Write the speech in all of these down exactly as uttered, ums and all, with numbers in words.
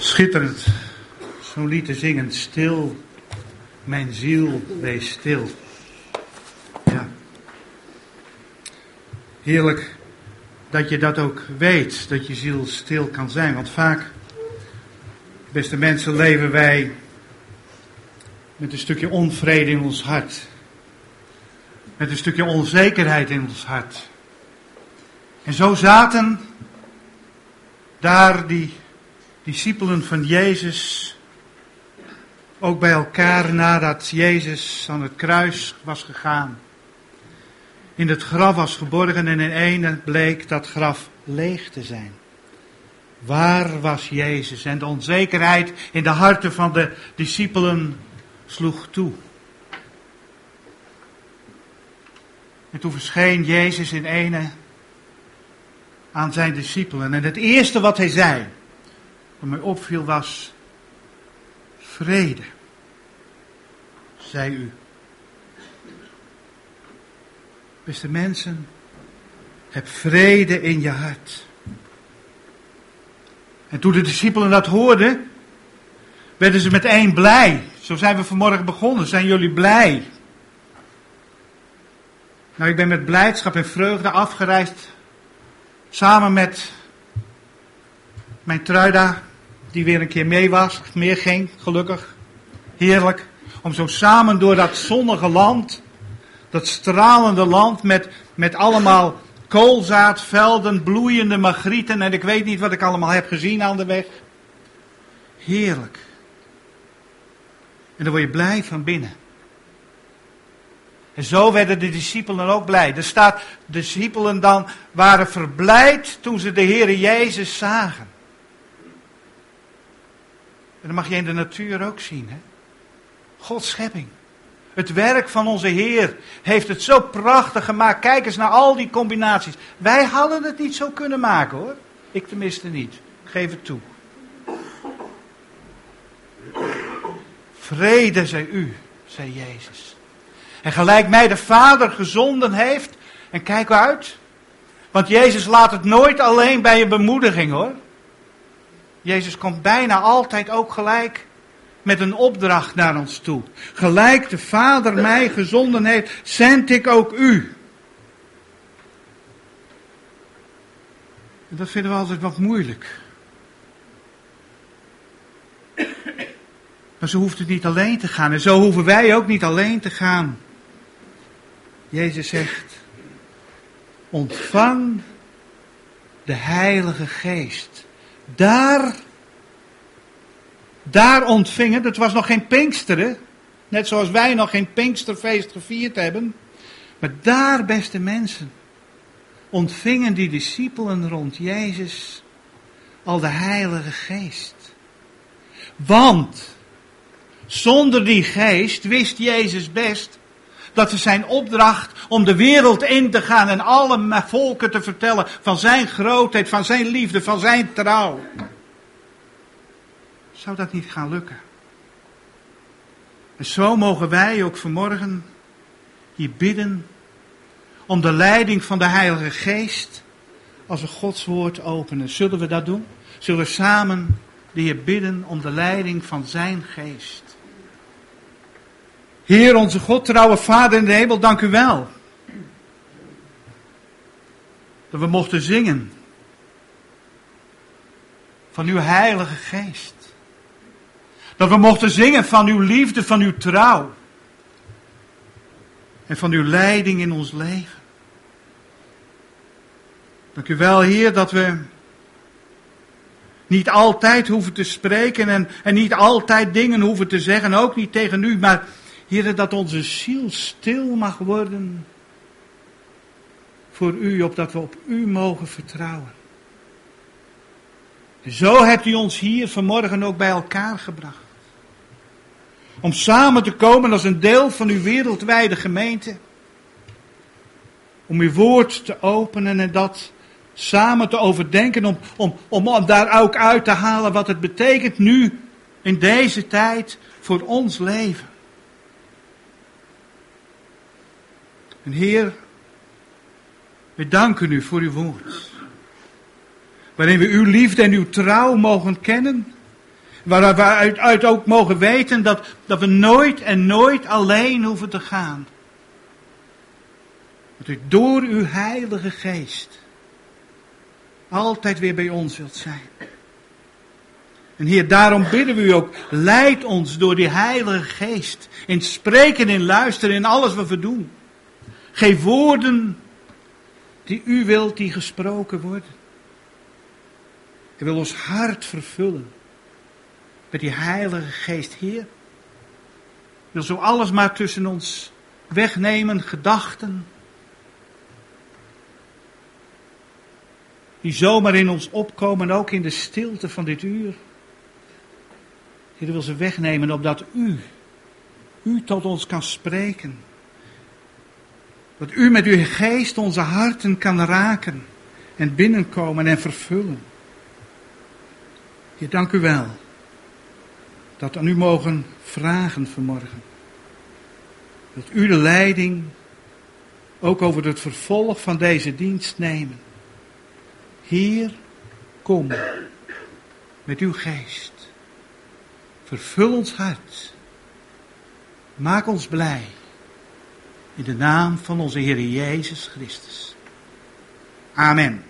Schitterend, zo'n lied te zingen. Stil, mijn ziel, wees stil. Ja. Heerlijk dat je dat ook weet, dat je ziel stil kan zijn. Want vaak, beste mensen, leven wij met een stukje onvrede in ons hart. Met een stukje onzekerheid in ons hart. En zo zaten daar die discipelen van Jezus ook bij elkaar nadat Jezus aan het kruis was gegaan. In het graf was geborgen en in ene bleek dat graf leeg te zijn. Waar was Jezus? En de onzekerheid in de harten van de discipelen sloeg toe. En toen verscheen Jezus in ene aan zijn discipelen. En het eerste wat hij zei, wat mij opviel, was: vrede, zei u. Beste mensen, heb vrede in je hart. En toen de discipelen dat hoorden, werden ze meteen blij. Zo zijn we vanmorgen begonnen. Zijn jullie blij? Nou, ik ben met blijdschap en vreugde afgereisd. Samen met mijn Truida, die weer een keer mee was, meer ging, gelukkig. Heerlijk. Om zo samen door dat zonnige land, dat stralende land met, met allemaal koolzaadvelden, bloeiende magrieten en ik weet niet wat ik allemaal heb gezien aan de weg. Heerlijk. En dan word je blij van binnen. En zo werden de discipelen ook blij. Er staat, de discipelen dan waren verblijd toen ze de Heere Jezus zagen. En dat mag je in de natuur ook zien, hè? Gods schepping. Het werk van onze Heer heeft het zo prachtig gemaakt. Kijk eens naar al die combinaties. Wij hadden het niet zo kunnen maken, hoor. Ik tenminste niet. Ik geef het toe. Vrede zij u, zei Jezus. En gelijk mij de Vader gezonden heeft. En kijk uit. Want Jezus laat het nooit alleen bij een bemoediging, hoor. Jezus komt bijna altijd ook gelijk met een opdracht naar ons toe. Gelijk de Vader mij gezonden heeft, zend ik ook u. En dat vinden we altijd wat moeilijk. Maar zo hoeft het niet alleen te gaan. En zo hoeven wij ook niet alleen te gaan. Jezus zegt: ontvang de Heilige Geest. Daar, daar ontvingen, het was nog geen Pinksteren, net zoals wij nog geen Pinksterfeest gevierd hebben. Maar daar, beste mensen, ontvingen die discipelen rond Jezus al de Heilige Geest. Want zonder die geest wist Jezus best dat het zijn opdracht om de wereld in te gaan en alle volken te vertellen van zijn grootheid, van zijn liefde, van zijn trouw. Zou dat niet gaan lukken? En zo mogen wij ook vanmorgen hier bidden om de leiding van de Heilige Geest als we Gods woord openen. Zullen we dat doen? Zullen we samen de Heer bidden om de leiding van zijn Geest? Heer, onze God, trouwe Vader in de hemel, dank u wel. Dat we mochten zingen van uw Heilige Geest. Dat we mochten zingen van uw liefde, van uw trouw. En van uw leiding in ons leven. Dank u wel, Heer, dat we niet altijd hoeven te spreken en, en niet altijd dingen hoeven te zeggen, ook niet tegen u, maar Heer, dat onze ziel stil mag worden voor u, opdat we op u mogen vertrouwen. En zo hebt u ons hier vanmorgen ook bij elkaar gebracht. Om samen te komen als een deel van uw wereldwijde gemeente. Om uw woord te openen en dat samen te overdenken. Om, om, om daar ook uit te halen wat het betekent nu in deze tijd voor ons leven. En Heer, we danken u voor uw woord. Waarin we uw liefde en uw trouw mogen kennen Waar we uit, uit ook mogen weten dat, dat we nooit en nooit alleen hoeven te gaan. Dat u door uw Heilige Geest altijd weer bij ons wilt zijn. En Heer, daarom bidden we u ook, leid ons door die Heilige Geest. In spreken, in luisteren, in alles wat we doen. Geef woorden die u wilt die gesproken worden. Hij wil ons hart vervullen met die Heilige Geest, Heer. Wil zo alles maar tussen ons wegnemen, gedachten. Die zomaar in ons opkomen, ook in de stilte van dit uur. Heer, wil ze wegnemen opdat u, u tot ons kan spreken. Dat u met uw geest onze harten kan raken en binnenkomen en vervullen. Heer, dank u wel. Dat aan u mogen vragen vanmorgen. Dat u de leiding ook over het vervolg van deze dienst nemen. Heer, kom met uw geest. Vervul ons hart. Maak ons blij. In de naam van onze Heer Jezus Christus. Amen.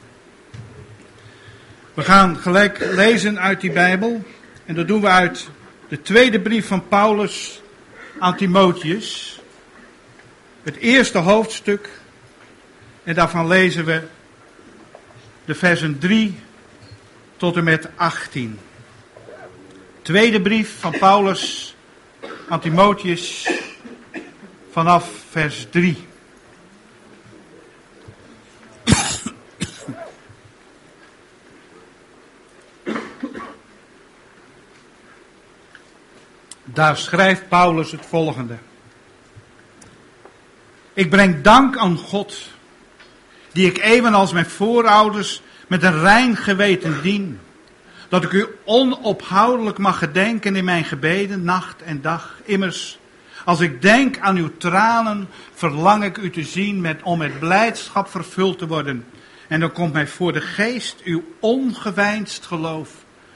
We gaan gelijk lezen uit die Bijbel. En dat doen we uit de tweede brief van Paulus aan Timotheus. Het eerste hoofdstuk. En daarvan lezen we de versen drie tot en met achttien. Tweede brief van Paulus aan Timotheus vanaf vers drie. Daar schrijft Paulus het volgende. Ik breng dank aan God, die ik evenals mijn voorouders met een rein geweten dien, dat ik u onophoudelijk mag gedenken in mijn gebeden, nacht en dag. Immers, als ik denk aan uw tranen, verlang ik u te zien met, om met blijdschap vervuld te worden. En dan komt mij voor de geest uw ongeveinsd geloof,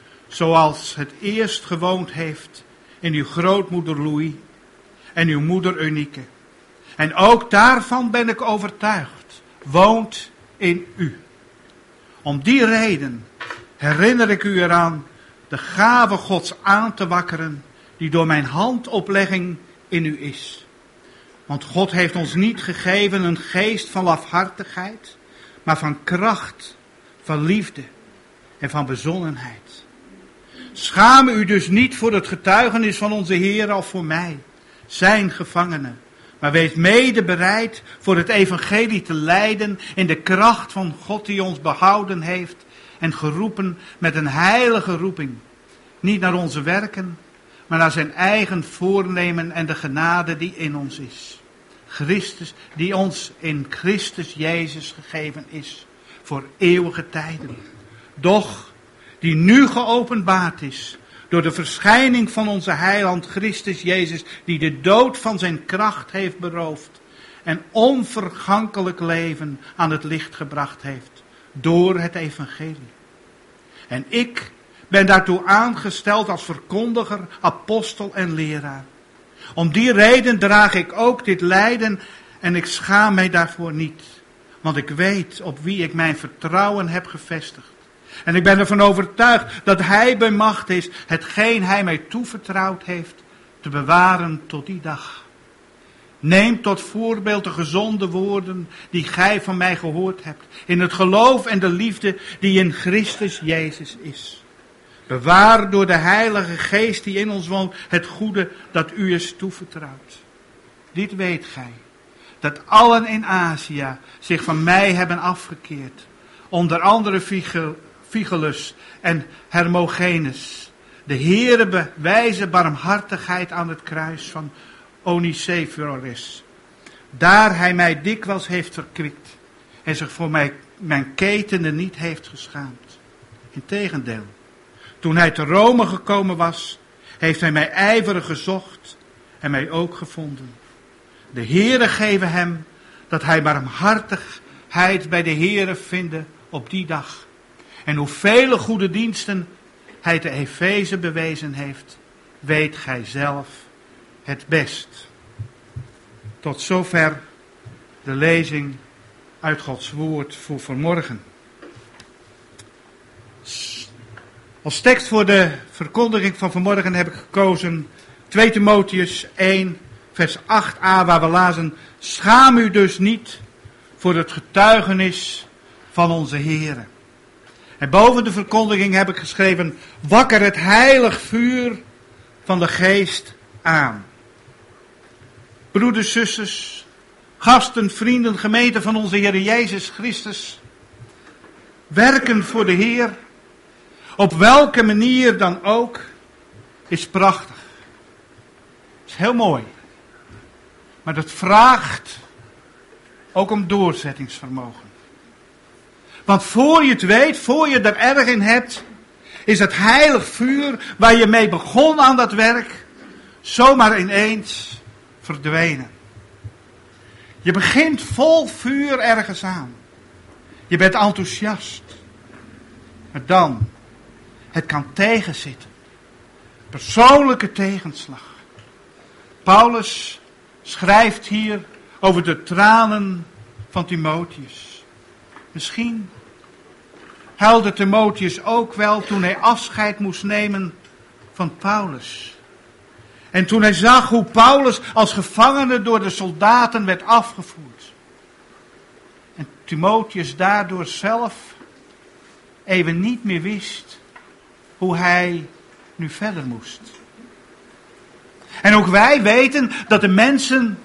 zoals het eerst gewoond heeft in uw grootmoeder Louis en uw moeder Eunice. En ook daarvan ben ik overtuigd, woont in u. Om die reden herinner ik u eraan de gave Gods aan te wakkeren, die door mijn handoplegging in u is. Want God heeft ons niet gegeven een geest van lafhartigheid, maar van kracht, van liefde en van bezonnenheid. Schaam u dus niet voor het getuigenis van onze Heer of voor mij, zijn gevangene. Maar wees mede bereid voor het evangelie te lijden in de kracht van God die ons behouden heeft en geroepen met een heilige roeping. Niet naar onze werken, maar naar zijn eigen voornemen en de genade die in ons is. Christus, die ons in Christus Jezus gegeven is voor eeuwige tijden. Doch die nu geopenbaard is door de verschijning van onze heiland Christus Jezus, die de dood van zijn kracht heeft beroofd en onvergankelijk leven aan het licht gebracht heeft door het evangelie. En ik ben daartoe aangesteld als verkondiger, apostel en leraar. Om die reden draag ik ook dit lijden en ik schaam mij daarvoor niet, want ik weet op wie ik mijn vertrouwen heb gevestigd. En ik ben ervan overtuigd dat hij bij macht is hetgeen hij mij toevertrouwd heeft te bewaren tot die dag. Neem tot voorbeeld de gezonde woorden die gij van mij gehoord hebt, in het geloof en de liefde die in Christus Jezus is. Bewaar door de Heilige Geest die in ons woont het goede dat u is toevertrouwd. Dit weet gij, dat allen in Azië zich van mij hebben afgekeerd, onder andere Vigelus en Hermogenes. De Heere bewijze barmhartigheid aan het kruis van Onesiphorus. Daar hij mij dikwijls heeft verkwikt en zich voor mij, mijn ketenen niet heeft geschaamd. Integendeel, toen hij te Rome gekomen was, heeft hij mij ijverig gezocht en mij ook gevonden. De Heere geven hem dat hij barmhartigheid bij de Heere vinde op die dag. En hoeveel goede diensten hij te Efeze bewezen heeft, weet gij zelf het best. Tot zover de lezing uit Gods woord voor vanmorgen. Als tekst voor de verkondiging van vanmorgen heb ik gekozen twee Timotheüs één, vers acht a, waar we lazen: schaam u dus niet voor het getuigenis van onze Heere. En boven de verkondiging heb ik geschreven: wakker het heilig vuur van de geest aan. Broeders, zusters, gasten, vrienden, gemeente van onze Heer Jezus Christus. Werken voor de Heer, op welke manier dan ook, is prachtig. Is heel mooi. Maar dat vraagt ook om doorzettingsvermogen. Want voor je het weet, voor je er erg in hebt, is het heilig vuur waar je mee begon aan dat werk, zomaar ineens verdwenen. Je begint vol vuur ergens aan. Je bent enthousiast. Maar dan, het kan tegenzitten. Persoonlijke tegenslag. Paulus schrijft hier over de tranen van Timotheus. Misschien huilde Timotheus ook wel toen hij afscheid moest nemen van Paulus. En toen hij zag hoe Paulus als gevangene door de soldaten werd afgevoerd. En Timotheus daardoor zelf even niet meer wist hoe hij nu verder moest. En ook wij weten dat de mensen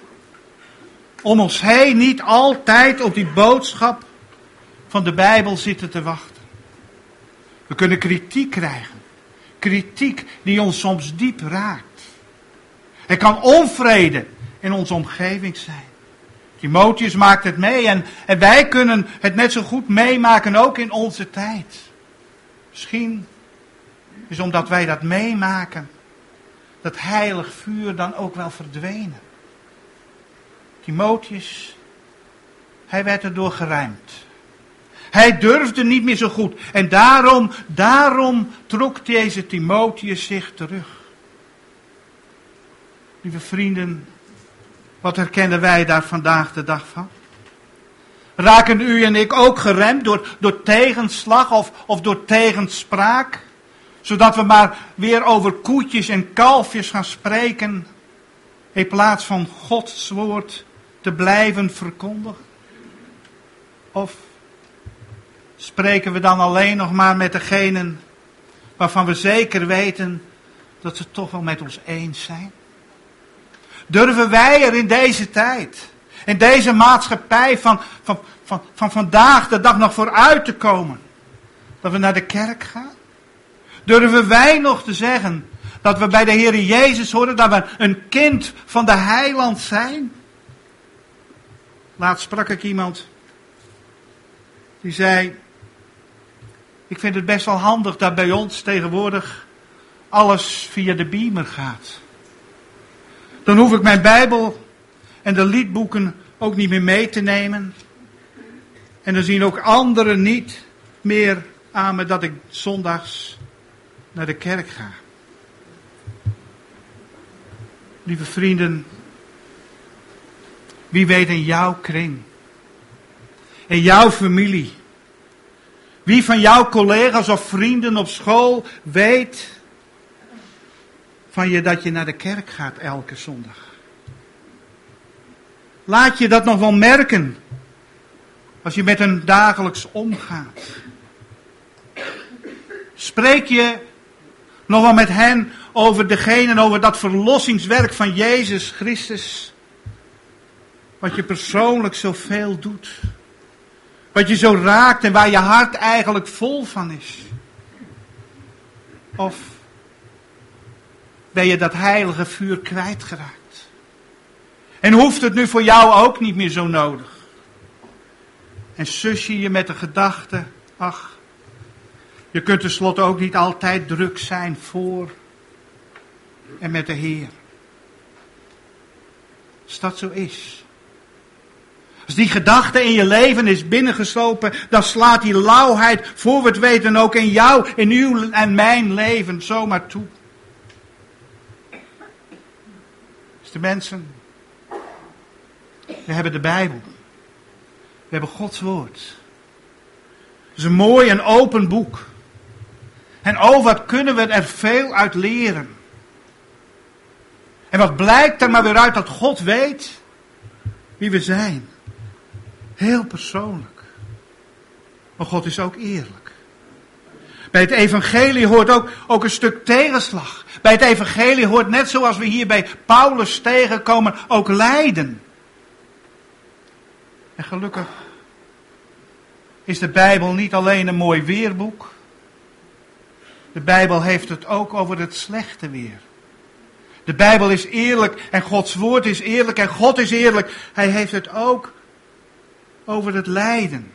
om ons heen niet altijd op die boodschap van de Bijbel zitten te wachten. We kunnen kritiek krijgen. Kritiek die ons soms diep raakt. Er kan onvrede in onze omgeving zijn. Timotheus maakt het mee en, en wij kunnen het net zo goed meemaken ook in onze tijd. Misschien is omdat wij dat meemaken, dat heilig vuur dan ook wel verdwenen. Timotheus, hij werd erdoor geruimd. Hij durfde niet meer zo goed. En daarom, daarom trok deze Timotheus zich terug. Lieve vrienden, wat herkennen wij daar vandaag de dag van? Raken u en ik ook geremd door, door tegenslag of, of door tegenspraak? Zodat we maar weer over koetjes en kalfjes gaan spreken, in plaats van Gods woord te blijven verkondigen? Of spreken we dan alleen nog maar met degenen waarvan we zeker weten dat ze het toch wel met ons eens zijn? Durven wij er in deze tijd, in deze maatschappij van, van, van, van vandaag de dag nog vooruit te komen, dat we naar de kerk gaan? Durven wij nog te zeggen dat we bij de Heer Jezus horen, dat we een kind van de Heiland zijn? Laatst sprak ik iemand die zei: ik vind het best wel handig dat bij ons tegenwoordig alles via de beamer gaat. Dan hoef ik mijn Bijbel en de liedboeken ook niet meer mee te nemen. En dan zien ook anderen niet meer aan me dat ik zondags naar de kerk ga. Lieve vrienden, wie weet in jouw kring, in jouw familie, wie van jouw collega's of vrienden op school weet van je dat je naar de kerk gaat elke zondag? Laat je dat nog wel merken als je met hen dagelijks omgaat? Spreek je nog wel met hen over degene en over dat verlossingswerk van Jezus Christus, wat je persoonlijk zoveel doet, wat je zo raakt en waar je hart eigenlijk vol van is? Of ben je dat heilige vuur kwijtgeraakt? En hoeft het nu voor jou ook niet meer zo nodig? En sus je je met de gedachte: ach, je kunt tenslotte ook niet altijd druk zijn voor en met de Heer. Als dat zo is, Als die gedachte in je leven is binnengeslopen, dan slaat die lauwheid, voor we het weten, ook in jou, in uw en mijn leven zomaar toe. Dus de mensen, we hebben de Bijbel. We hebben Gods woord. Het is een mooi en open boek. En oh, wat kunnen we er veel uit leren. En wat blijkt er maar weer uit dat God weet wie we zijn. Heel persoonlijk. Maar God is ook eerlijk. Bij het evangelie hoort ook, ook een stuk tegenslag. Bij het evangelie hoort net zoals we hier bij Paulus tegenkomen ook lijden. En gelukkig is de Bijbel niet alleen een mooi weerboek. De Bijbel heeft het ook over het slechte weer. De Bijbel is eerlijk en Gods woord is eerlijk en God is eerlijk. Hij heeft het ook over het lijden.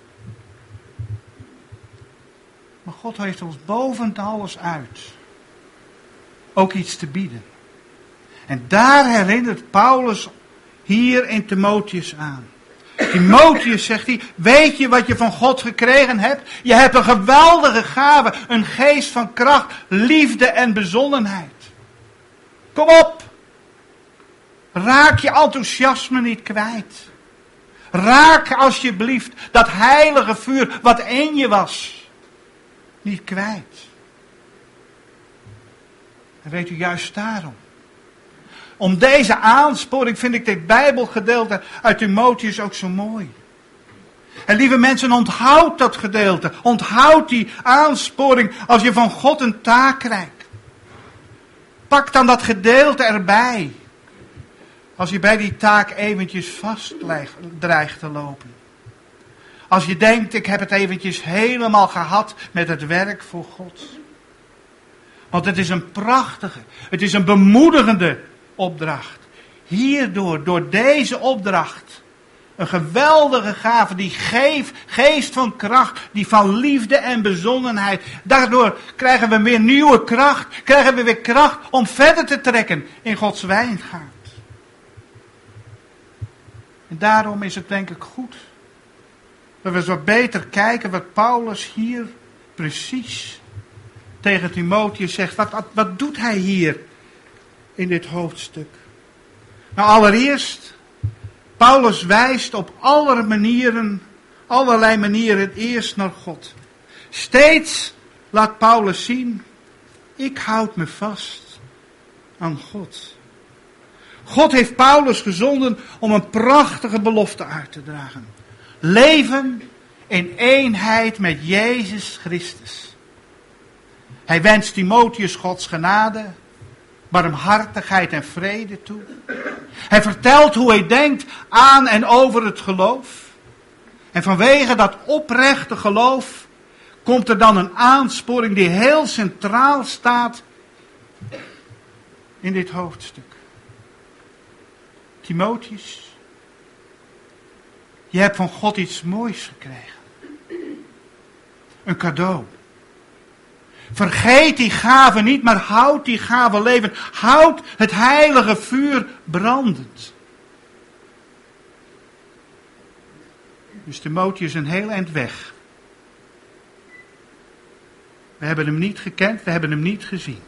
Maar God heeft ons boven alles uit ook iets te bieden. En daar herinnert Paulus hier in Timotheus aan. Timotheus, zegt hij, weet je wat je van God gekregen hebt? Je hebt een geweldige gave, een geest van kracht, liefde en bezonnenheid. Kom op! Raak je enthousiasme niet kwijt. Raak alsjeblieft dat heilige vuur wat in je was niet kwijt. En weet u, juist daarom. Om deze aansporing vind ik dit Bijbelgedeelte uit Timotheus ook zo mooi. En lieve mensen, onthoud dat gedeelte. Onthoud die aansporing als je van God een taak krijgt. Pak dan dat gedeelte erbij. Als je bij die taak eventjes vast dreigt te lopen. Als je denkt, ik heb het eventjes helemaal gehad met het werk voor God. Want het is een prachtige, het is een bemoedigende opdracht. Hierdoor, door deze opdracht, een geweldige gave, die geef, geest van kracht, die van liefde en bezonnenheid. Daardoor krijgen we weer nieuwe kracht, krijgen we weer kracht om verder te trekken in Gods wijngaard. En daarom is het denk ik goed dat we eens wat beter kijken wat Paulus hier precies tegen Timotheus zegt. Wat, wat, wat doet hij hier in dit hoofdstuk? Nou, allereerst, Paulus wijst op alle manieren, allerlei manieren eerst naar God. Steeds laat Paulus zien, ik houd me vast aan God. God heeft Paulus gezonden om een prachtige belofte uit te dragen. Leven in eenheid met Jezus Christus. Hij wenst Timotheus Gods genade, barmhartigheid en vrede toe. Hij vertelt hoe hij denkt aan en over het geloof. En vanwege dat oprechte geloof komt er dan een aansporing die heel centraal staat in dit hoofdstuk. Timotheus, je hebt van God iets moois gekregen. Een cadeau. Vergeet die gave niet, maar houd die gave levend. Houd het heilige vuur brandend. Dus Timotheus een heel eind weg. We hebben hem niet gekend, we hebben hem niet gezien.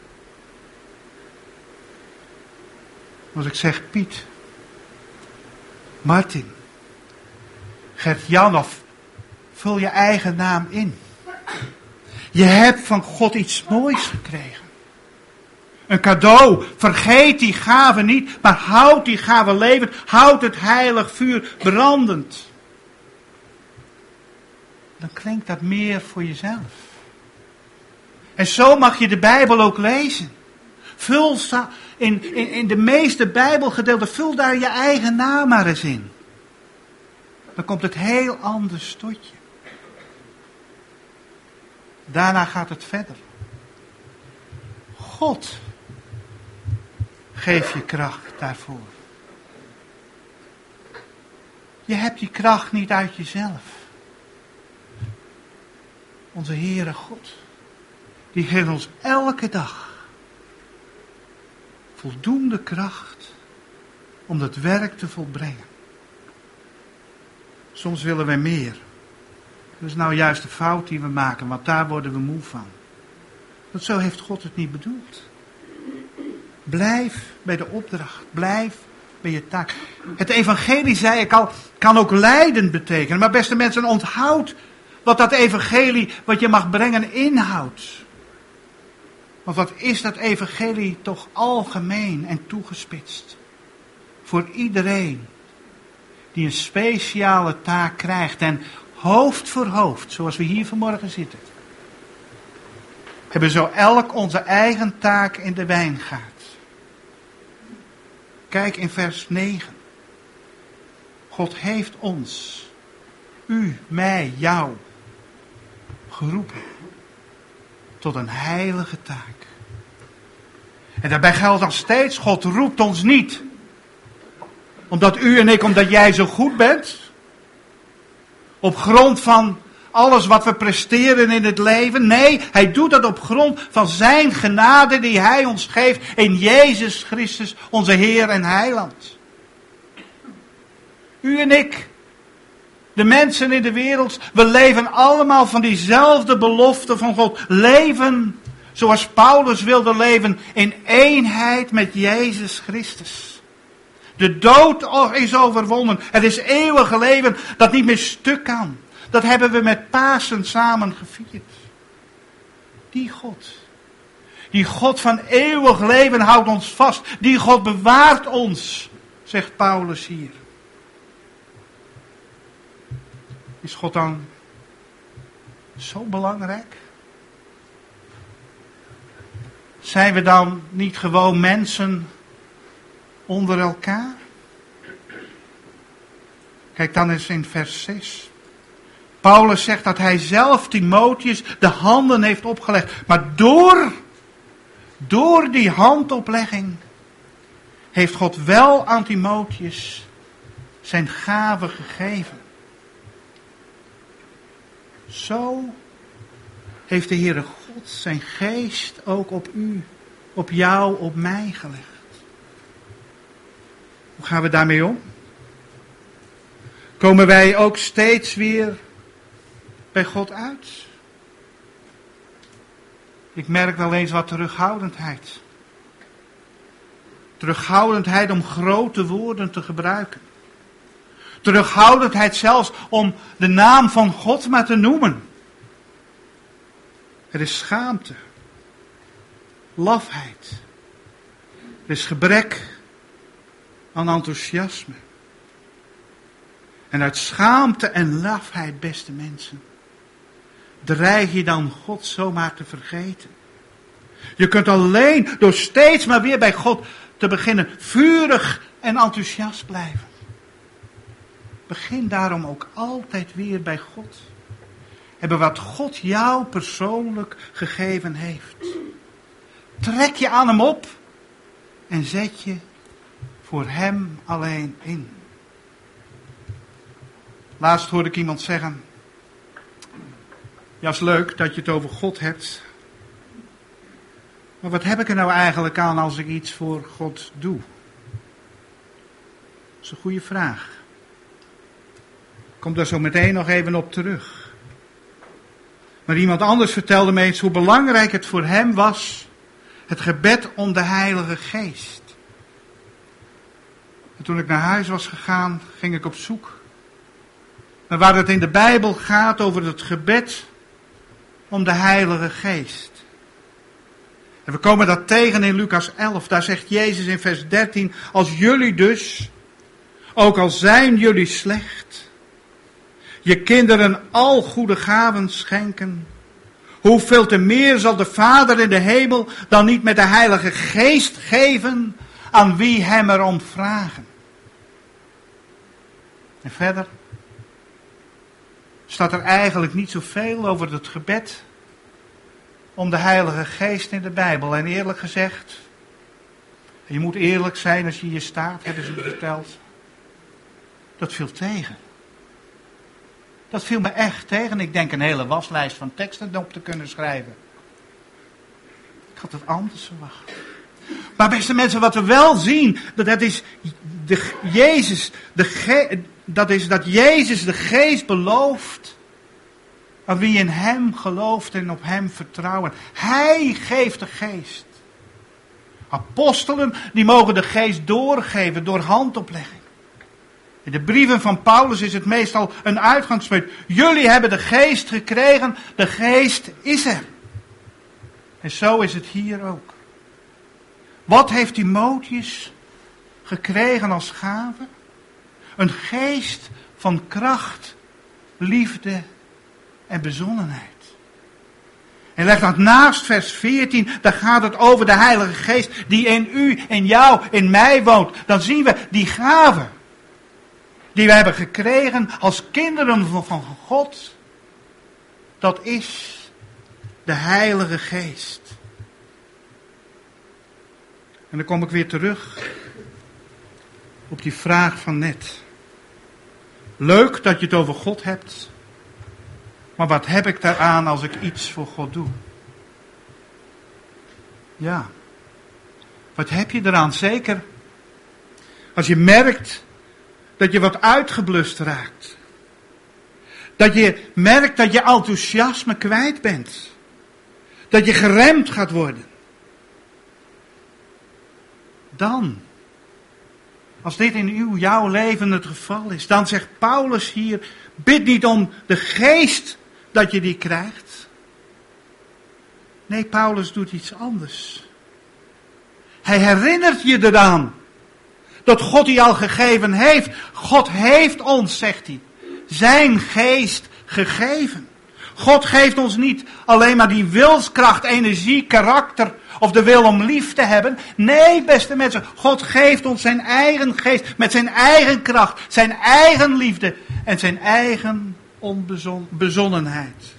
Als ik zeg Piet, Martin, Gert-Jan of vul je eigen naam in. Je hebt van God iets moois gekregen. Een cadeau. Vergeet die gave niet, maar houd die gave levend. Houd het heilig vuur brandend. Dan klinkt dat meer voor jezelf. En zo mag je de Bijbel ook lezen. Vul in, in, in de meeste Bijbelgedeelten, vul daar je eigen naam maar eens in. Dan komt het heel anders tot je. Daarna gaat het verder. God geeft je kracht daarvoor. Je hebt die kracht niet uit jezelf. Onze Heere God, die geeft ons elke dag voldoende kracht om dat werk te volbrengen. Soms willen we meer. Dat is nou juist de fout die we maken, want daar worden we moe van. Want zo heeft God het niet bedoeld. Blijf bij de opdracht. Blijf bij je taak. Het evangelie, zei ik al, kan ook lijden betekenen. Maar beste mensen, onthoud wat dat evangelie, wat je mag brengen, inhoudt. Want wat is dat evangelie toch algemeen en toegespitst. Voor iedereen die een speciale taak krijgt. En hoofd voor hoofd, zoals we hier vanmorgen zitten, hebben zo elk onze eigen taak in de wijngaard. Kijk in vers negen. God heeft ons, u, mij, jou, geroepen tot een heilige taak. En daarbij geldt nog steeds, God roept ons niet omdat u en ik, omdat jij zo goed bent, op grond van alles wat we presteren in het leven. Nee, hij doet dat op grond van zijn genade die hij ons geeft in Jezus Christus, onze Heer en Heiland. U en ik, de mensen in de wereld, we leven allemaal van diezelfde belofte van God. Leven zoals Paulus wilde leven, in eenheid met Jezus Christus. De dood is overwonnen. Het is eeuwige leven dat niet meer stuk kan. Dat hebben we met Pasen samen gevierd. Die God. Die God van eeuwig leven houdt ons vast. Die God bewaart ons, zegt Paulus hier. Is God dan zo belangrijk? Zijn we dan niet gewoon mensen onder elkaar? Kijk dan eens in vers zes. Paulus zegt dat hij zelf Timotheus de handen heeft opgelegd. Maar door, door die handoplegging heeft God wel aan Timotheus zijn gave gegeven. Zo heeft de Heere God zijn geest ook op u, op jou, op mij gelegd. Hoe gaan we daarmee om? Komen wij ook steeds weer bij God uit? Ik merk wel eens wat terughoudendheid. Terughoudendheid om grote woorden te gebruiken. Terughoudendheid zelfs om de naam van God maar te noemen. Er is schaamte. Lafheid. Er is gebrek aan enthousiasme. En uit schaamte en lafheid, beste mensen, dreig je dan God zomaar te vergeten. Je kunt alleen door steeds maar weer bij God te beginnen vurig en enthousiast blijven. Begin daarom ook altijd weer bij God. Hebben wat God jou persoonlijk gegeven heeft. Trek je aan hem op en zet je voor hem alleen in. Laatst hoorde ik iemand zeggen: ja, is leuk dat je het over God hebt. Maar wat heb ik er nou eigenlijk aan als ik iets voor God doe? Dat is een goede vraag. Ik kom daar zo meteen nog even op terug. Maar iemand anders vertelde me eens hoe belangrijk het voor hem was, het gebed om de Heilige Geest. En toen ik naar huis was gegaan, ging ik op zoek naar waar het in de Bijbel gaat over het gebed om de Heilige Geest. En we komen dat tegen in Lucas elf. Daar zegt Jezus in vers dertien: als jullie dus, ook al zijn jullie slecht, je kinderen al goede gaven schenken, hoeveel te meer zal de Vader in de hemel dan niet met de Heilige Geest geven aan wie hem erom vragen. En verder staat er eigenlijk niet zoveel over het gebed om de Heilige Geest in de Bijbel. En eerlijk gezegd, je moet eerlijk zijn als je hier staat, hebben ze me verteld. Dat viel tegen. Dat viel me echt tegen. Ik denk een hele waslijst van teksten op te kunnen schrijven. Ik had het anders verwacht. Maar beste mensen, wat we wel zien, dat het is de, Jezus, de, dat is dat Jezus de geest belooft aan wie in hem gelooft en op hem vertrouwen. Hij geeft de geest. Apostelen, die mogen de geest doorgeven door handoplegging. In de brieven van Paulus is het meestal een uitgangspunt. Jullie hebben de geest gekregen, de geest is er. En zo is het hier ook. Wat heeft Timotheus gekregen als gave? Een geest van kracht, liefde en bezonnenheid. En leg dat naast vers veertien, daar gaat het over de Heilige Geest die in u, in jou, in mij woont. Dan zien we die gave die we hebben gekregen als kinderen van God. Dat is de Heilige Geest. En dan kom ik weer terug op die vraag van net. Leuk dat je het over God hebt. Maar wat heb ik daaraan als ik iets voor God doe? Ja. Wat heb je eraan? Zeker als je merkt dat je wat uitgeblust raakt. Dat je merkt dat je enthousiasme kwijt bent. Dat je geremd gaat worden. Dan, als dit in uw, jouw leven het geval is, dan zegt Paulus hier, bid niet om de geest dat je die krijgt. Nee, Paulus doet iets anders. Hij herinnert je eraan dat God die al gegeven heeft. God heeft ons, zegt hij, zijn geest gegeven. God geeft ons niet alleen maar die wilskracht, energie, karakter of de wil om lief te hebben. Nee, beste mensen, God geeft ons zijn eigen geest met zijn eigen kracht, zijn eigen liefde en zijn eigen onbezonnenheid.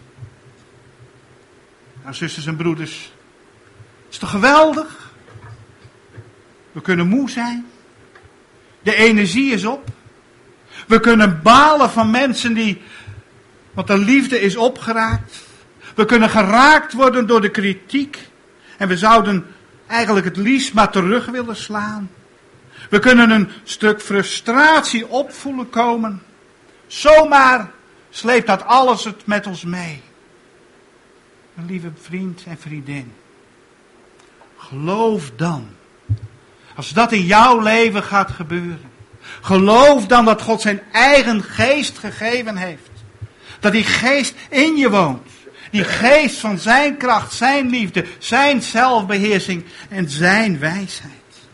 Nou, zusters en broeders, is toch geweldig? We kunnen moe zijn. De energie is op. We kunnen balen van mensen die, want de liefde is opgeraakt. We kunnen geraakt worden door de kritiek. En we zouden eigenlijk het liefst maar terug willen slaan. We kunnen een stuk frustratie opvoelen komen. Zomaar sleept dat alles het met ons mee. Mijn lieve vriend en vriendin. Geloof dan. Als dat in jouw leven gaat gebeuren. Geloof dan dat God zijn eigen geest gegeven heeft. Dat die geest in je woont. Die geest van zijn kracht, zijn liefde, zijn zelfbeheersing en zijn wijsheid.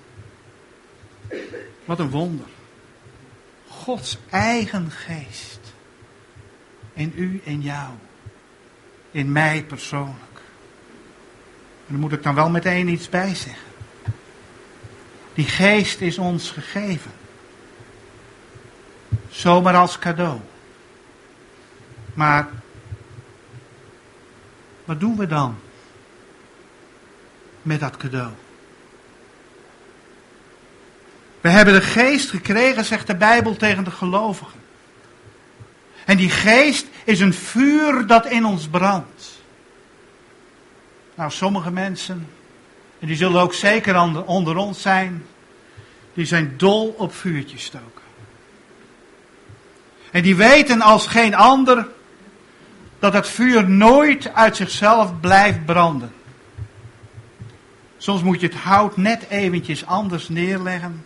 Wat een wonder. Gods eigen geest. In u en jou. In mij persoonlijk. En daar moet ik dan wel meteen iets bij zeggen. Die geest is ons gegeven. Zomaar als cadeau. Maar wat doen we dan met dat cadeau? We hebben de geest gekregen, zegt de Bijbel tegen de gelovigen. En die geest is een vuur dat in ons brandt. Nou, sommige mensen, en die zullen ook zeker onder ons zijn, die zijn dol op vuurtjes stoken. En die weten als geen ander dat het vuur nooit uit zichzelf blijft branden. Soms moet je het hout net eventjes anders neerleggen.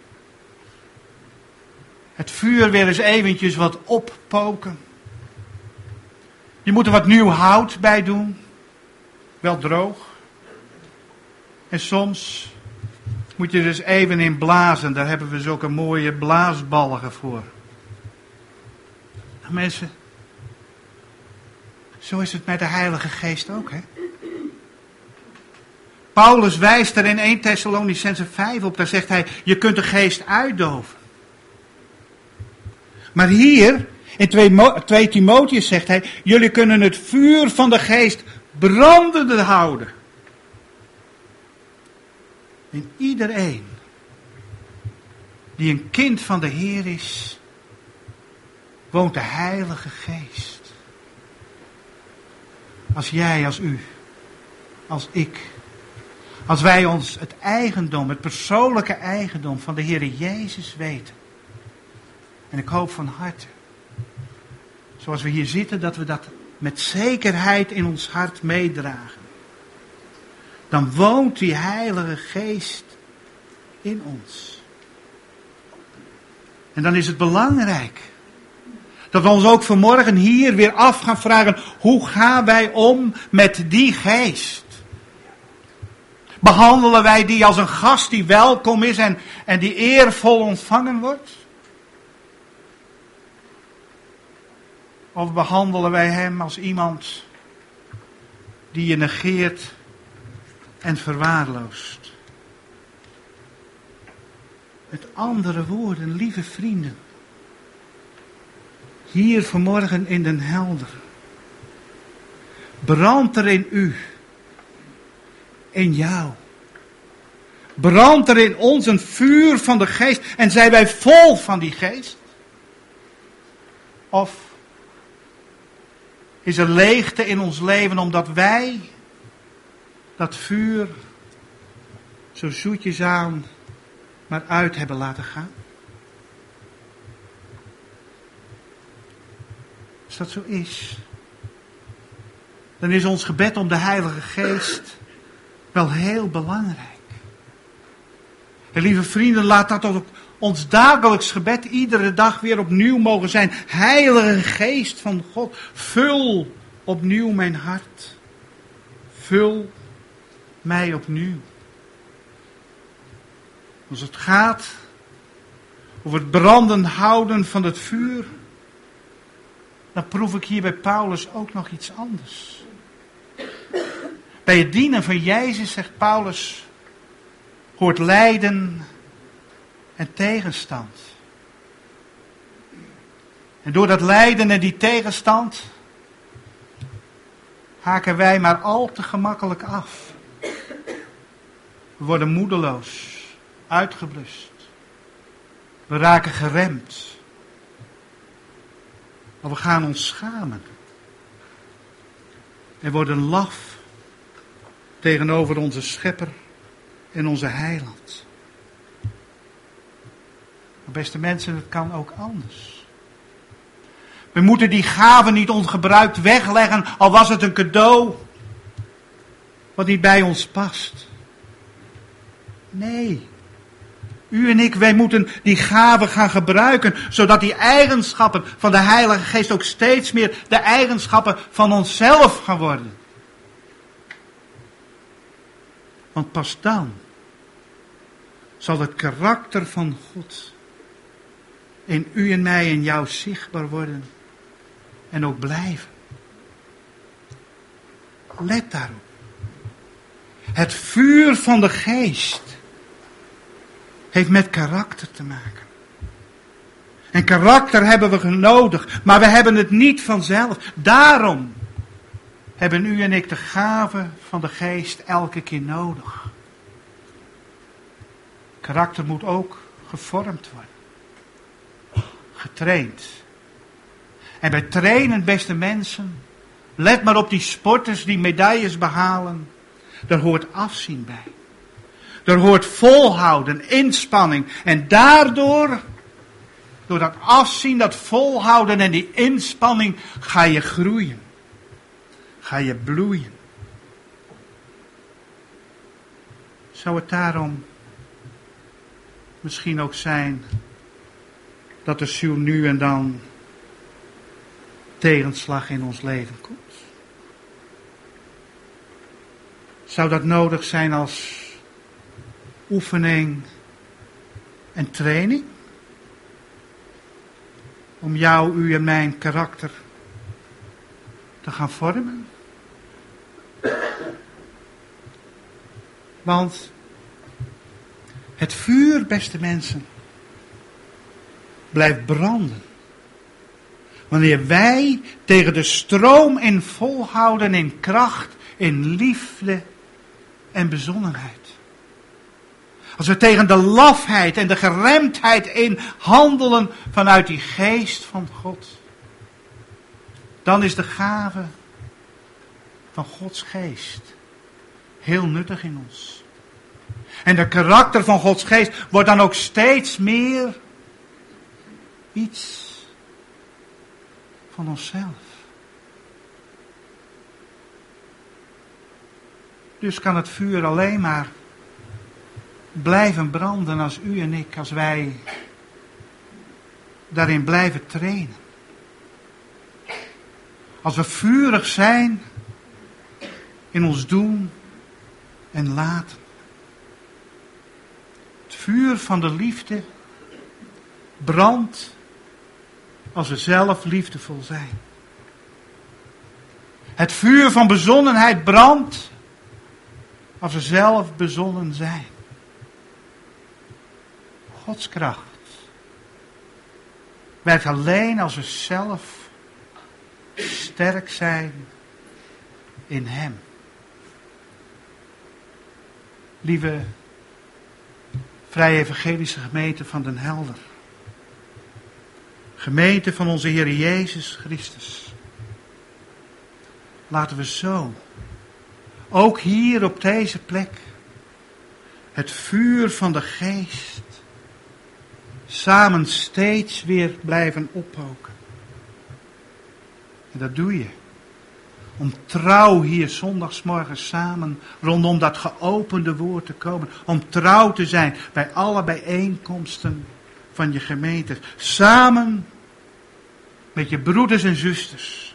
Het vuur weer eens eventjes wat oppoken. Je moet er wat nieuw hout bij doen. Wel droog. En soms moet je er dus even in blazen. Daar hebben we zulke mooie blaasbalgen voor. Nou, mensen, zo is het met de Heilige Geest ook, hè? Paulus wijst er in Eerste Thessalonicenzen vijf op. Daar zegt hij, je kunt de geest uitdoven. Maar hier, in twee Timotheus zegt hij, jullie kunnen het vuur van de geest brandende houden. En iedereen die een kind van de Heer is, woont de Heilige Geest. Als jij, als u, als ik, als wij ons het eigendom, het persoonlijke eigendom van de Heer Jezus weten, En ik hoop van harte, zoals we hier zitten, dat we dat met zekerheid in ons hart meedragen. Dan woont die Heilige Geest in ons. En dan is het belangrijk dat we ons ook vanmorgen hier weer af gaan vragen, hoe gaan wij om met die Geest? Behandelen wij die als een gast die welkom is en, en die eervol ontvangen wordt? Of behandelen wij hem als iemand die je negeert en verwaarloost? Met andere woorden, lieve vrienden. Hier vanmorgen in Den Helder. Brandt er in u, in jou. Brandt er in ons een vuur van de Geest en zijn wij vol van die Geest? Of is er leegte in ons leven omdat wij dat vuur zo zoetjes aan maar uit hebben laten gaan? Als dat zo is, dan is ons gebed om de Heilige Geest wel heel belangrijk. En lieve vrienden, laat dat ook ons dagelijks gebed iedere dag weer opnieuw mogen zijn. Heilige Geest van God, vul opnieuw mijn hart. Vul mij opnieuw. Als het gaat over het branden houden van het vuur, dan proef ik hier bij Paulus ook nog iets anders. Bij het dienen van Jezus, zegt Paulus, hoort lijden en tegenstand. En door dat lijden en die tegenstand haken wij maar al te gemakkelijk af. We worden moedeloos, uitgeblust. We raken geremd. Maar we gaan ons schamen. En worden laf tegenover onze Schepper en onze Heiland. Maar beste mensen, het kan ook anders. We moeten die gave niet ongebruikt wegleggen, al was het een cadeau wat niet bij ons past. Nee. U en ik, wij moeten die gave gaan gebruiken, zodat die eigenschappen van de Heilige Geest ook steeds meer de eigenschappen van onszelf gaan worden. Want pas dan zal het karakter van God in u en mij en jou zichtbaar worden en ook blijven. Let daarop. Het vuur van de Geest heeft met karakter te maken. En karakter hebben we nodig, maar we hebben het niet vanzelf. Daarom hebben u en ik de gave van de Geest elke keer nodig. Karakter moet ook gevormd worden. Getraind. En bij trainen, beste mensen, let maar op die sporters die medailles behalen. Daar hoort afzien bij. Er hoort volhouden, inspanning. En daardoor, door dat afzien, dat volhouden en die inspanning, ga je groeien. Ga je bloeien. Zou het daarom misschien ook zijn dat er zo nu en dan tegenslag in ons leven komt? Zou dat nodig zijn als oefening en training? Om jou, u en mijn karakter te gaan vormen? Want het vuur, beste mensen, blijft branden. Wanneer wij tegen de stroom in volhouden, in kracht, in liefde en bezonnenheid. Als we tegen de lafheid en de geremdheid in handelen vanuit die Geest van God. Dan is de gave van Gods Geest heel nuttig in ons. En de karakter van Gods Geest wordt dan ook steeds meer iets van onszelf. Dus kan het vuur alleen maar blijven branden als u en ik, als wij daarin blijven trainen. Als we vurig zijn in ons doen en laten. Het vuur van de liefde brandt als we zelf liefdevol zijn. Het vuur van bezonnenheid brandt als we zelf bezonnen zijn. Gods kracht werkt alleen als we zelf sterk zijn in Hem. Lieve Vrije Evangelische Gemeente van Den Helder. Gemeente van onze Heer Jezus Christus. Laten we zo, ook hier op deze plek, het vuur van de Geest samen steeds weer blijven oppoken. En dat doe je om trouw hier zondagsmorgen samen rondom dat geopende woord te komen. Om trouw te zijn bij alle bijeenkomsten van je gemeente. Samen met je broeders en zusters.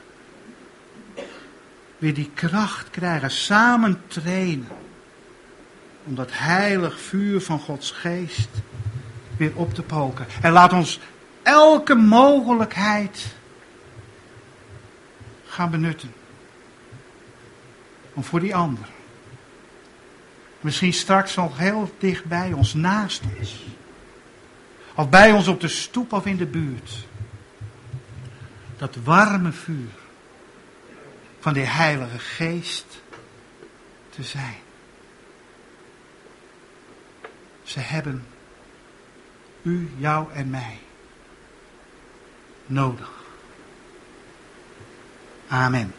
Weer die kracht krijgen. Samen trainen. Om dat heilig vuur van Gods geest weer op te poken. En laat ons elke mogelijkheid gaan benutten. Om voor die ander. Misschien straks al heel dicht bij ons, naast ons. Of bij ons op de stoep of in de buurt. Dat warme vuur van die Heilige Geest te zijn. Ze hebben u, jou en mij nodig. Amen.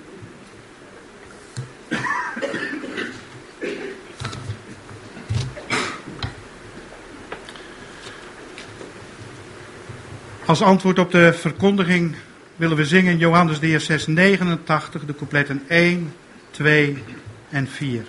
Als antwoord op de verkondiging willen we zingen Johannes de Heer zes negenentachtig, de coupletten één, twee en vier.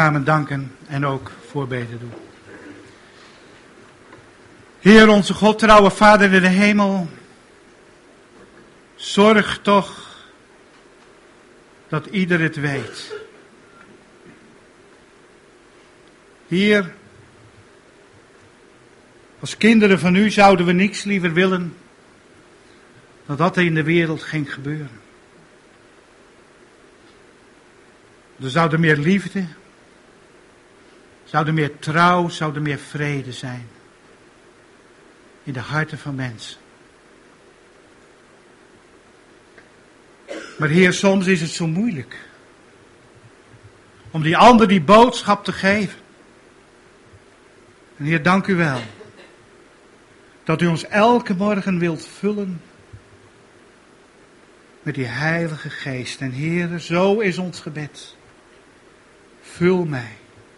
samen danken en ook voorbeden doen. Heer, onze God, trouwe Vader in de hemel, zorg toch dat ieder het weet. Heer, als kinderen van u zouden we niks liever willen dan dat er in de wereld ging gebeuren. Er zou er meer liefde, zou er meer trouw, zou er meer vrede zijn in de harten van mensen. Maar Heer, soms is het zo moeilijk om die ander die boodschap te geven. En Heer, dank u wel dat u ons elke morgen wilt vullen met die Heilige Geest. En Heer, zo is ons gebed. Vul mij.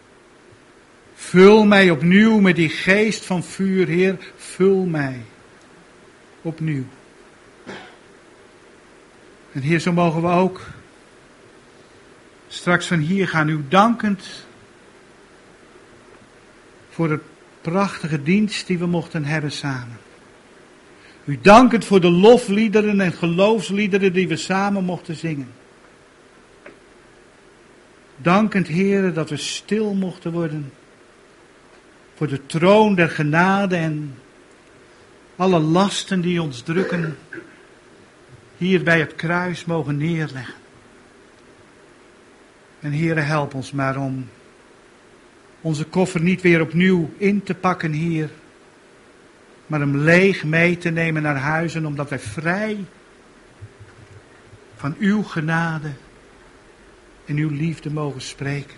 Vul mij opnieuw met die geest van vuur, Heer. Vul mij opnieuw. En Heer, zo mogen we ook straks van hier gaan, u dankend voor de prachtige dienst die we mochten hebben samen. U dankend voor de lofliederen en geloofsliederen die we samen mochten zingen. Dankend, Heere, dat we stil mochten worden voor de troon der genade en alle lasten die ons drukken hier bij het kruis mogen neerleggen. En Heere, help ons maar om onze koffer niet weer opnieuw in te pakken hier, maar hem leeg mee te nemen naar huis, en omdat wij vrij van uw genade en uw liefde mogen spreken.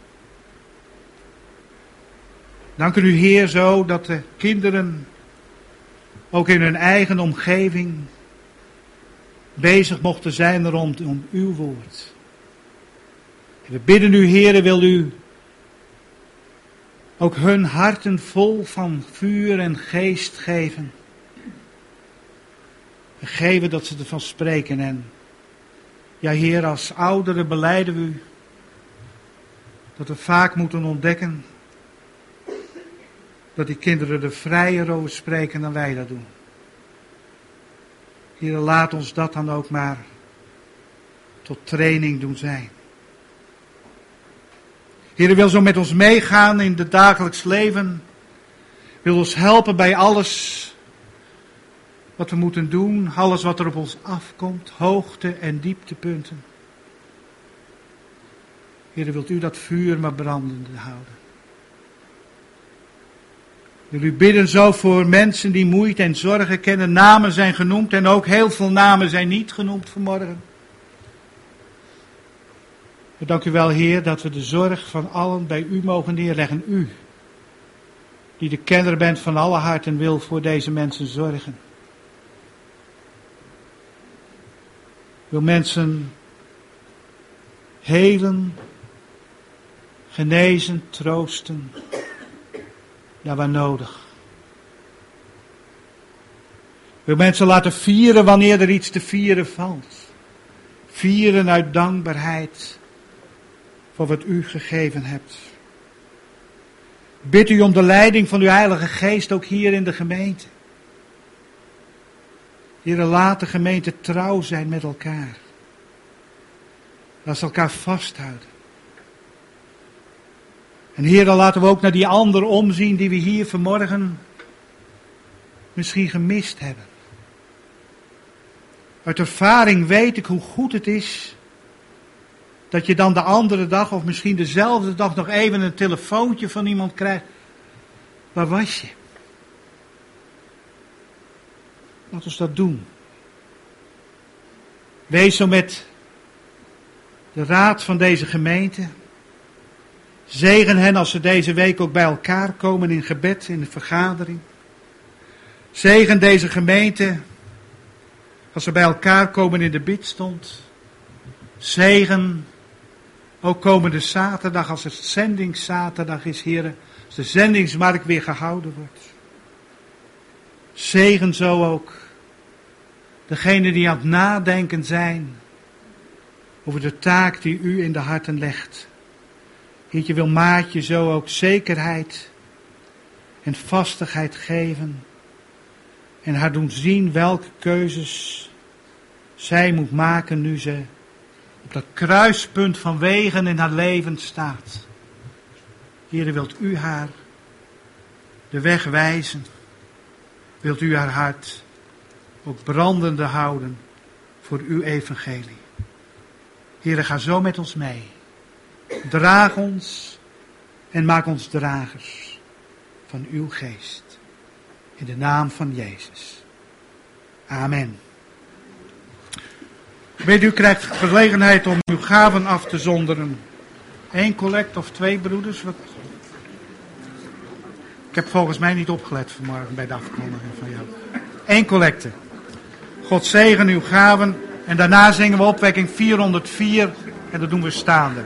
Dank u, Heer, zo dat de kinderen ook in hun eigen omgeving bezig mochten zijn rondom uw woord. En we bidden u, Heer, wil u ook hun harten vol van vuur en geest geven. En geven dat ze ervan spreken. En ja, Heer, als ouderen belijden we u dat we vaak moeten ontdekken dat die kinderen er vrijer over spreken dan wij dat doen. Heer, laat ons dat dan ook maar tot training doen zijn. Heer, wil zo met ons meegaan in het dagelijks leven. Wil ons helpen bij alles wat we moeten doen. Alles wat er op ons afkomt. Hoogte- en dieptepunten. Heer, wilt u dat vuur maar brandende houden. Wil u bidden zo voor mensen die moeite en zorgen kennen. Namen zijn genoemd en ook heel veel namen zijn niet genoemd vanmorgen. Dank u wel, Heer, dat we de zorg van allen bij u mogen neerleggen. U, die de kenner bent van alle hart en wil voor deze mensen zorgen. Wil mensen helen, genezen, troosten, daar waar nodig. Wil mensen laten vieren wanneer er iets te vieren valt. Vieren uit dankbaarheid voor wat u gegeven hebt. Bid u om de leiding van uw Heilige Geest ook hier in de gemeente. Heere, laat de gemeente trouw zijn met elkaar. Laat ze elkaar vasthouden. En Heere, laten we ook naar die ander omzien die we hier vanmorgen misschien gemist hebben. Uit ervaring weet ik hoe goed het is dat je dan de andere dag of misschien dezelfde dag nog even een telefoontje van iemand krijgt. Waar was je? Laat ons dat doen. Wees zo met de raad van deze gemeente. Zegen hen als ze deze week ook bij elkaar komen in gebed, in de vergadering. Zegen deze gemeente als ze bij elkaar komen in de bidstond. Zegen ook komende zaterdag, als het zendingszaterdag is, heren, als de zendingsmarkt weer gehouden wordt. Zegen zo ook degenen die aan het nadenken zijn over de taak die u in de harten legt. Heertje, wil Maatje zo ook zekerheid en vastigheid geven. En haar doen zien welke keuzes zij moet maken nu ze op dat kruispunt van wegen in haar leven staat. Heere, wilt u haar de weg wijzen? Wilt u haar hart ook brandende houden voor uw evangelie? Heere, ga zo met ons mee. Draag ons en maak ons dragers van uw geest. In de naam van Jezus. Amen. Weet u, u krijgt gelegenheid om uw gaven af te zonderen. Eén collect of twee broeders? Wat? Ik heb volgens mij niet opgelet vanmorgen bij de afkondiging van jou. Eén collecte. God zegen uw gaven. En daarna zingen we opwekking vierhonderdvier. En dat doen we staande.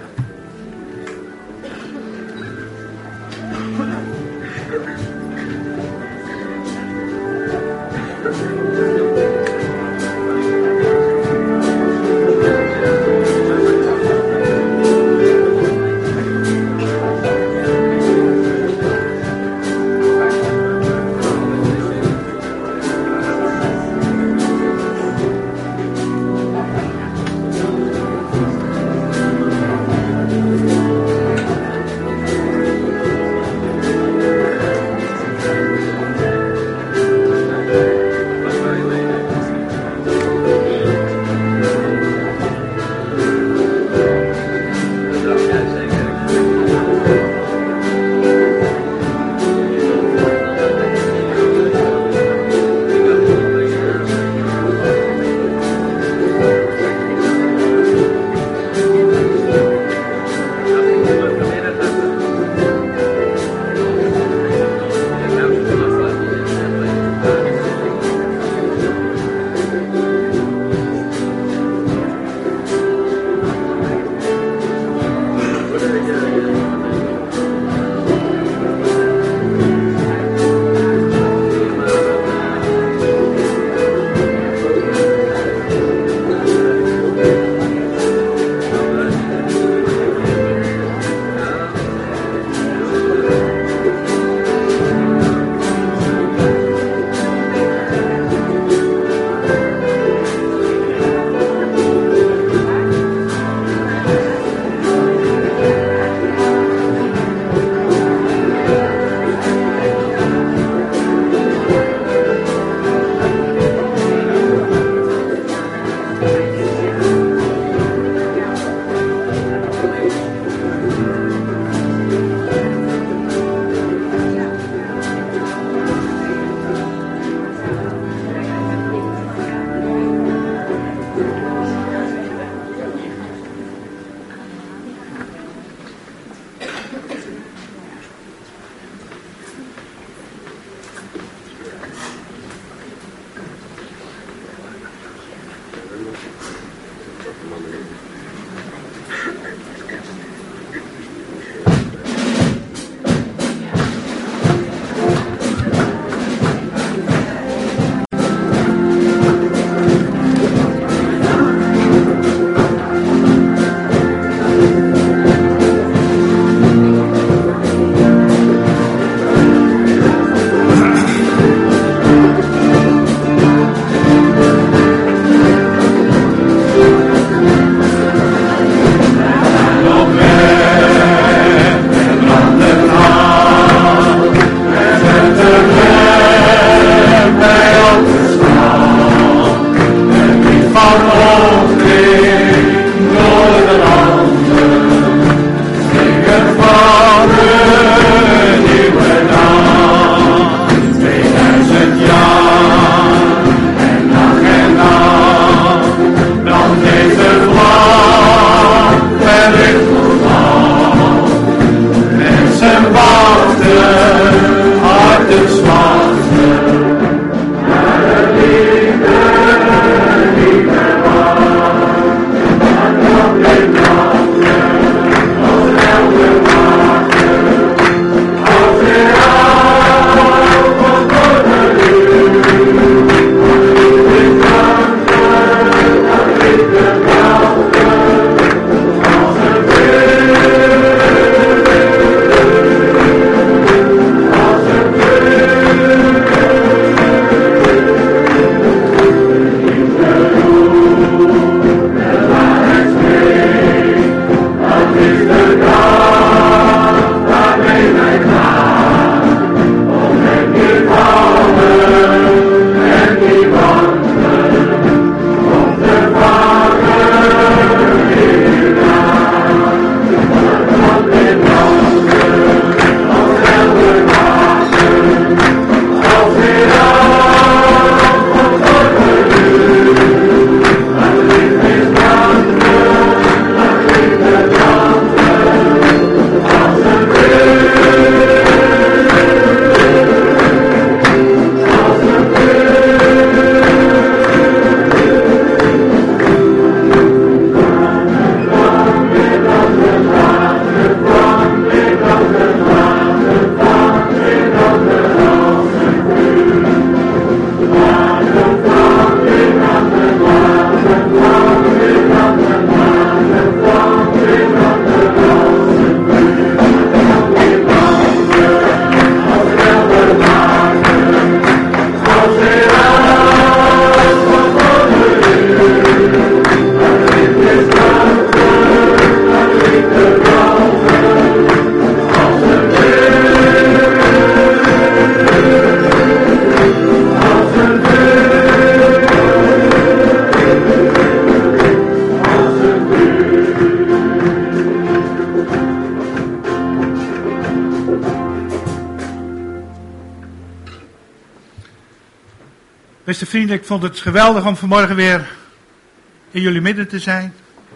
Beste vrienden, ik vond het geweldig om vanmorgen weer in jullie midden te zijn.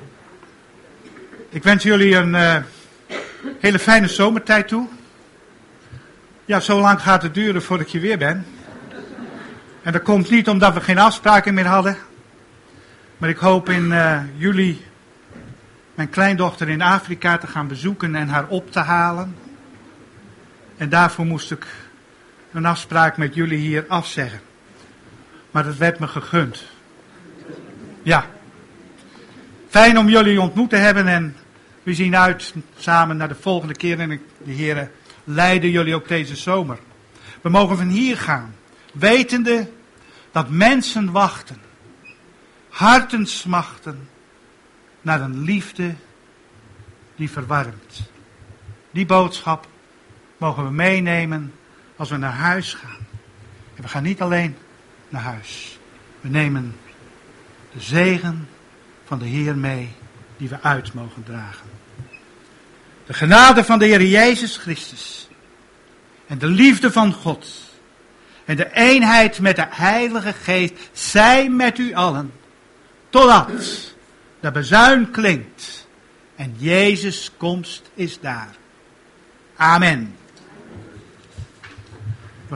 Ik wens jullie een uh, hele fijne zomertijd toe. Ja, zo lang gaat het duren voordat ik je weer ben. En dat komt niet omdat we geen afspraken meer hadden. Maar ik hoop in uh, juli mijn kleindochter in Afrika te gaan bezoeken en haar op te halen. En daarvoor moest ik een afspraak met jullie hier afzeggen. Maar dat werd me gegund. Ja. Fijn om jullie ontmoet te hebben en we zien uit samen naar de volgende keer. En de Heer leiden jullie ook deze zomer. We mogen van hier gaan, wetende dat mensen wachten. Harten smachten naar een liefde die verwarmt. Die boodschap mogen we meenemen als we naar huis gaan. En we gaan niet alleen naar huis. We nemen de zegen van de Heer mee die we uit mogen dragen. De genade van de Heer Jezus Christus en de liefde van God en de eenheid met de Heilige Geest zij met u allen, totdat de bazuin klinkt en Jezus' komst is daar. Amen.